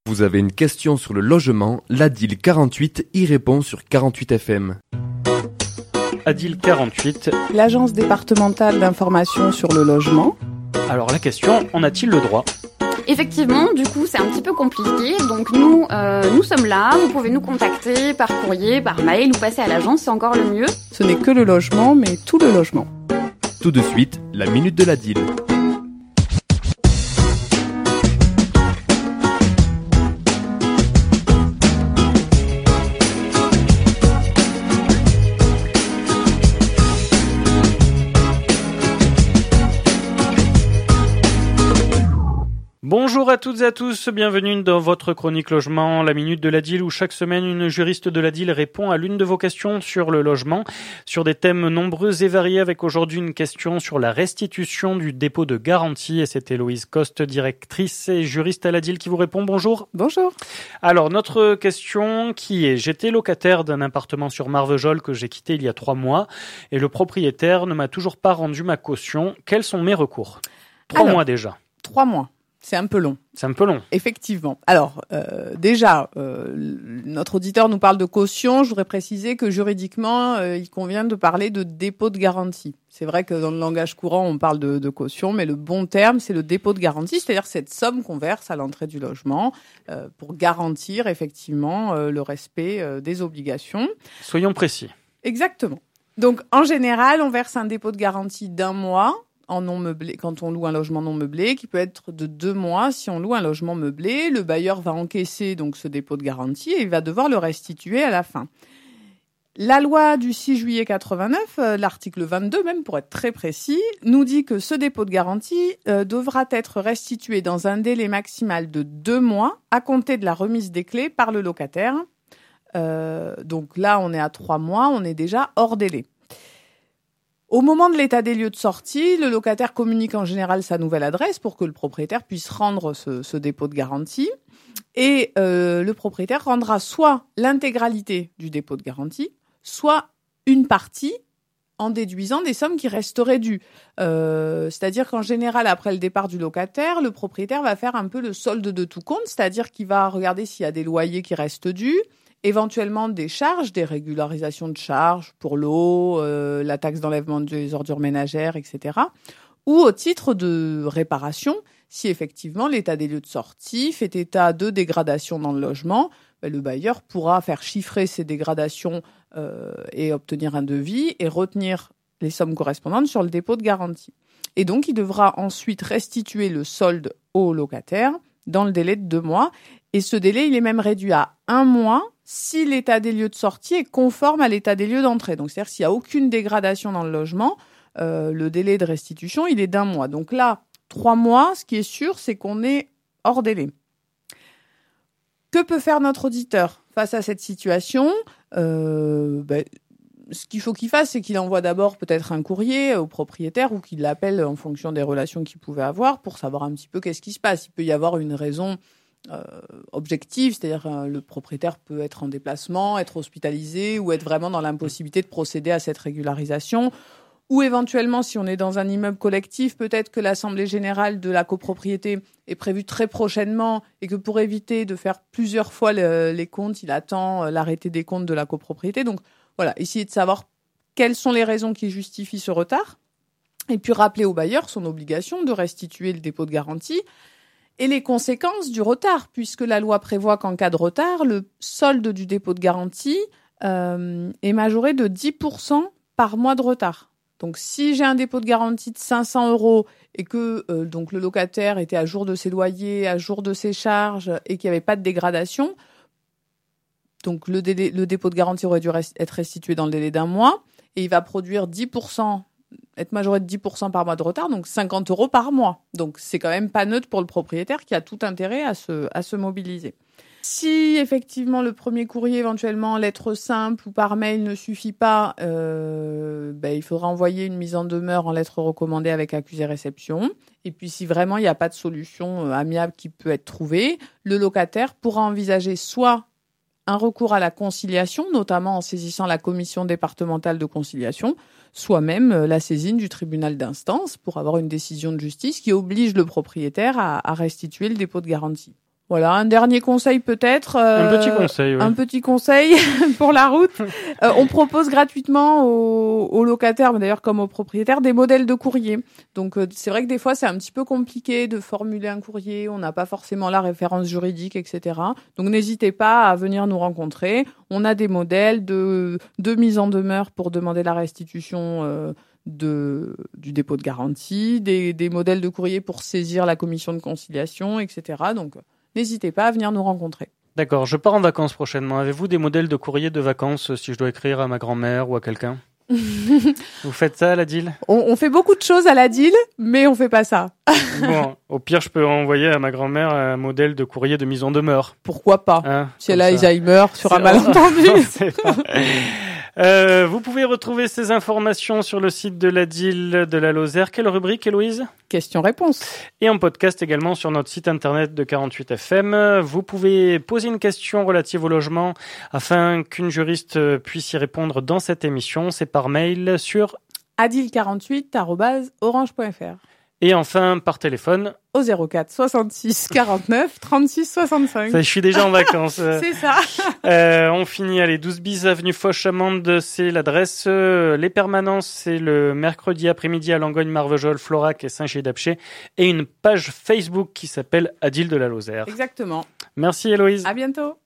Vous avez une question sur le logement, l'ADIL 48 y répond sur 48 FM. ADIL 48. L'Agence départementale d'information sur le logement. Alors la question, en a-t-il le droit ? Effectivement, du coup, c'est un petit peu compliqué. Donc nous sommes là. Vous pouvez nous contacter par courrier, par mail ou passer à l'agence, c'est encore le mieux. Ce n'est que le logement, mais tout le logement. Tout de suite, la minute de l'ADIL. Bonjour à toutes et à tous, bienvenue dans votre chronique logement, la minute de l'ADIL où chaque semaine une juriste de l'ADIL répond à l'une de vos questions sur le logement, sur des thèmes nombreux et variés avec aujourd'hui une question sur la restitution du dépôt de garantie et c'est Héloïse Coste, directrice et juriste à l'ADIL qui vous répond. Bonjour. Bonjour. Alors notre question qui est, j'étais locataire d'un appartement sur Marvejols que j'ai quitté il y a 3 mois et le propriétaire ne m'a toujours pas rendu ma caution. Quels sont mes recours ? 3 mois déjà. 3 mois. C'est un peu long. C'est un peu long. Effectivement. Alors, notre auditeur nous parle de caution. Je voudrais préciser que juridiquement, il convient de parler de dépôt de garantie. C'est vrai que dans le langage courant, on parle de caution, mais le bon terme, c'est le dépôt de garantie, c'est-à-dire cette somme qu'on verse à l'entrée du logement pour garantir effectivement le respect des obligations. Soyons précis. Exactement. Donc, en général, on verse un dépôt de garantie d'1 mois en non meublé, quand on loue un logement non meublé, qui peut être de 2 mois si on loue un logement meublé. Le bailleur va encaisser donc ce dépôt de garantie et il va devoir le restituer à la fin. La loi du 6 juillet 89, l'article 22 même pour être très précis, nous dit que ce dépôt de garantie devra être restitué dans un délai maximal de 2 mois à compter de la remise des clés par le locataire. Donc là, on est à 3 mois, on est déjà hors délai. Au moment de l'état des lieux de sortie, le locataire communique en général sa nouvelle adresse pour que le propriétaire puisse rendre ce dépôt de garantie. Et le propriétaire rendra soit l'intégralité du dépôt de garantie, soit une partie en déduisant des sommes qui resteraient dues. C'est-à-dire qu'en général, après le départ du locataire, le propriétaire va faire un peu le solde de tout compte, c'est-à-dire qu'il va regarder s'il y a des loyers qui restent dus, éventuellement des charges, des régularisations de charges pour l'eau, la taxe d'enlèvement des ordures ménagères, etc. Ou au titre de réparation, si effectivement l'état des lieux de sortie fait état de dégradation dans le logement, le bailleur pourra faire chiffrer ces dégradations et obtenir un devis et retenir les sommes correspondantes sur le dépôt de garantie. Et donc, il devra ensuite restituer le solde au locataire dans le délai de 2 mois. Et ce délai, il est même réduit à 1 mois si l'état des lieux de sortie est conforme à l'état des lieux d'entrée. Donc, c'est-à-dire s'il n'y a aucune dégradation dans le logement, le délai de restitution, il est d'1 mois. Donc là, 3 mois, ce qui est sûr, c'est qu'on est hors délai. Que peut faire notre auditeur face à cette situation ? Ce qu'il faut qu'il fasse, c'est qu'il envoie d'abord peut-être un courrier au propriétaire ou qu'il l'appelle en fonction des relations qu'il pouvait avoir pour savoir un petit peu qu'est-ce qui se passe. Il peut y avoir une raison objective, c'est-à-dire le propriétaire peut être en déplacement, être hospitalisé ou être vraiment dans l'impossibilité de procéder à cette régularisation. Ou éventuellement, si on est dans un immeuble collectif, peut-être que l'assemblée générale de la copropriété est prévue très prochainement et que pour éviter de faire plusieurs fois les comptes, il attend l'arrêté des comptes de la copropriété. Donc voilà, essayer de savoir quelles sont les raisons qui justifient ce retard et puis rappeler au bailleur son obligation de restituer le dépôt de garantie et les conséquences du retard, puisque la loi prévoit qu'en cas de retard, le solde du dépôt de garantie est majoré de 10% par mois de retard. Donc, si j'ai un dépôt de garantie de 500 € et que donc le locataire était à jour de ses loyers, à jour de ses charges et qu'il n'y avait pas de dégradation, donc le dépôt de garantie aurait dû être restitué dans le délai d'1 mois et il va produire 10%, être majoré de 10% par mois de retard, donc 50 € par mois. Donc, c'est quand même pas neutre pour le propriétaire qui a tout intérêt à se mobiliser. Si effectivement le premier courrier, éventuellement lettre simple ou par mail ne suffit pas, il faudra envoyer une mise en demeure en lettre recommandée avec accusé réception. Et puis si vraiment il n'y a pas de solution amiable qui peut être trouvée, le locataire pourra envisager soit un recours à la conciliation, notamment en saisissant la commission départementale de conciliation, soit même la saisine du tribunal d'instance pour avoir une décision de justice qui oblige le propriétaire à restituer le dépôt de garantie. Voilà, un dernier conseil peut-être. Un petit conseil, oui. Un petit conseil pour la route. On propose gratuitement aux locataires, mais d'ailleurs comme aux propriétaires, des modèles de courrier. Donc c'est vrai que des fois c'est un petit peu compliqué de formuler un courrier, on n'a pas forcément la référence juridique, etc. Donc n'hésitez pas à venir nous rencontrer. On a des modèles de mise en demeure pour demander la restitution du dépôt de garantie, des modèles de courrier pour saisir la commission de conciliation, etc. Donc n'hésitez pas à venir nous rencontrer. D'accord, je pars en vacances prochainement. Avez-vous des modèles de courrier de vacances si je dois écrire à ma grand-mère ou à quelqu'un? Vous faites ça à la DIL? On fait beaucoup de choses à la DIL, mais on fait pas ça. Bon, au pire, je peux envoyer à ma grand-mère un modèle de courrier de mise en demeure. Pourquoi pas? Hein, si elle a Alzheimer sur un malentendu. Vous pouvez retrouver ces informations sur le site de la DIL de la Lozère. Quelle rubrique, Héloïse? Question-réponse. Et en podcast également sur notre site internet de 48 FM. Vous pouvez poser une question relative au logement afin qu'une juriste puisse y répondre dans cette émission. C'est par mail sur adil48@orange.fr. Et enfin, par téléphone au 04 66 49 36 65. Ça, je suis déjà en vacances. C'est ça. On finit, allez, 12 bis avenue Foch-Amande, c'est l'adresse. Les permanences, c'est le mercredi après-midi à Langogne, Marvejols, Florac et Saint-Chély-d'Apcher. Et une page Facebook qui s'appelle Adil de la Lozère. Exactement. Merci Héloïse. À bientôt.